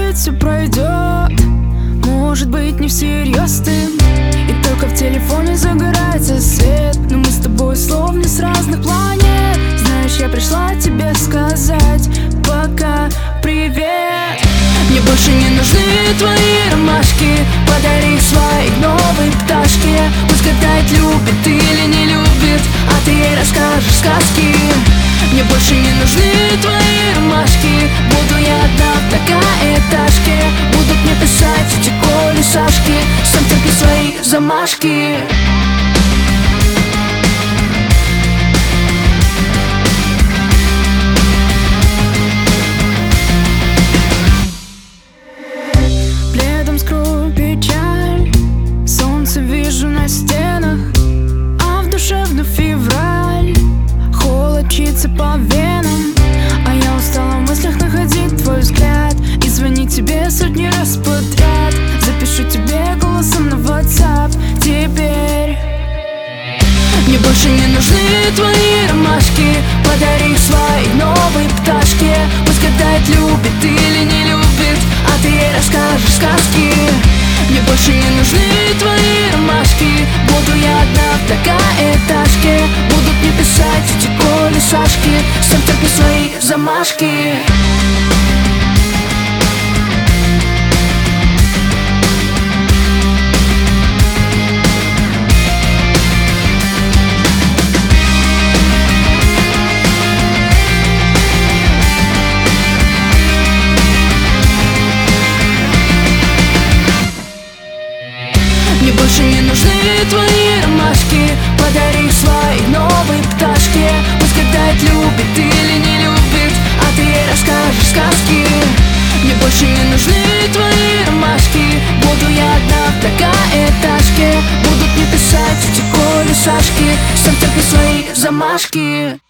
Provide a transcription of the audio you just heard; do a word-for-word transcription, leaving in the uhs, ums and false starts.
будет, все пройдет. Может быть, не всерьез ты, и только в телефоне загорается свет. Но мы с тобой словно с разных планет. Знаешь, я пришла тебе сказать пока привет. Мне больше не нужны твои ромашки. Подари своей новой пташке. Пусть гадает, любит или не любит, а ты ей расскажешь сказки. Мне больше не нужны твои ромашки. Буду я одна в многоэтажке. Будут мне писать эти колесашки. Сам терпи свои замашки. Пледом скрою печаль, солнце вижу на стенах, а в душе вновь февраль. Холод мчится по венам, а я устала в мыслях находить твой взгляд и звонить тебе сотни раз подряд. Запишу тебе голосом на WhatsApp теперь. Мне больше не нужны твои ромашки. Подари своей новой пташке. Пусть гадает, любит или не любит, а ты ей расскажешь сказки. Мне больше не нужны твои ромашки. Буду я одна в многоэтажке. Будут мне писать эти колесашки. Сам терпи свои замашки. Мне больше не нужны твои ромашки. Подари своей новой пташке. Пусть гадает, любит или не любит, а ты ей расскажешь сказки. Мне больше не нужны твои ромашки. Буду я одна в многоэтажке. Будут мне писать эти колесашки. Сам терпи свои замашки.